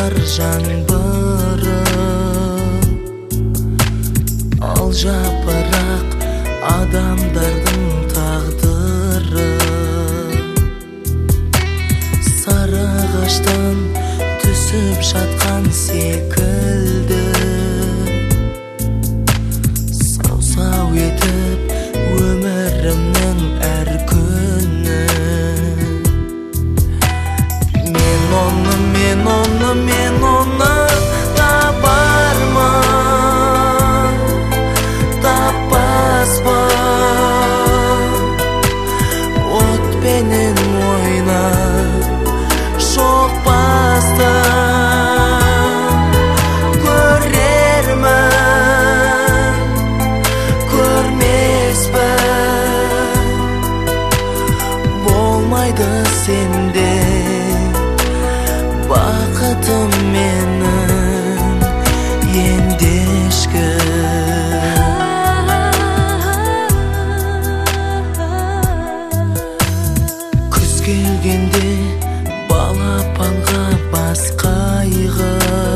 Yağar жаңбыры, ал жапырақ адамдардың тағдыры. Сары ағаштан түсіп жатқан секілді, сау-сау етіп өмірімнің әр күні. Мен оны табармын, таппаспын. Отпенен ойнап шоқпастан көрермін, көрмеспін. Болмайды сенде бақытым менің ендешкі. Күз келгенде балапанға бас қайғы,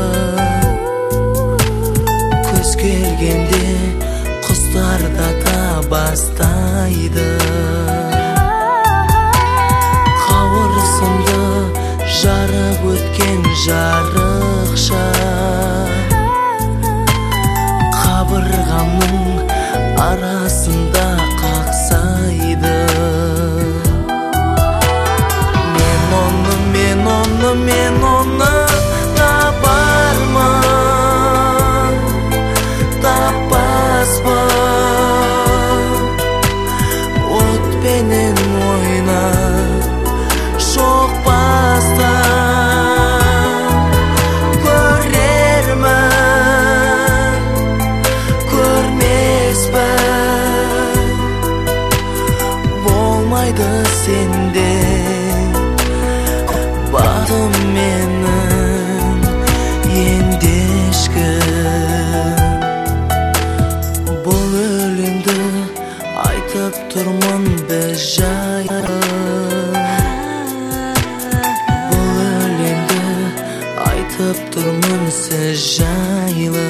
күз келгенде құстар да бастайды. Қауырсынды жарып өткен жарықша қабырғамның арасында қақсайды. Мен оны табармын, таппаспын. Отпенен ойнап шоқпастан көрермін, көрмеспін. Болмайды сенде бақытым менің ендешкі. Бұл өлеңді айтып тұрмын біз жайлы, бұл өлеңді айтып тұрмын сіз жайлы.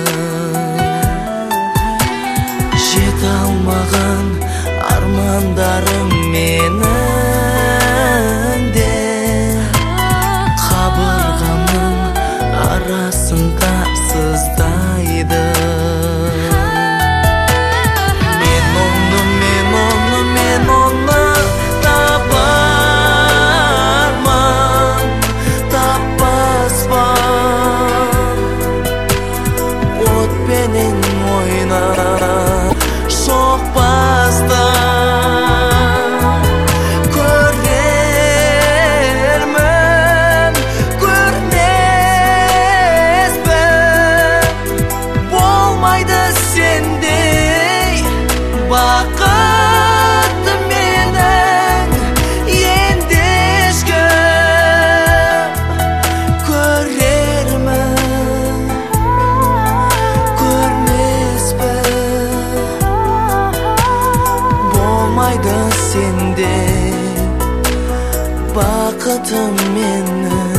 Жете алмаған армандарым менің де қабырғамның арасында сыздайды. Мен оны табармын, таппаспын. Отпенен ойнап шоқпастан көрермін, көрмеспін. Болмайды сендей бақытым менің ендешкі. Көрермін, көрмеспін. Болмайды сенде бақытым менің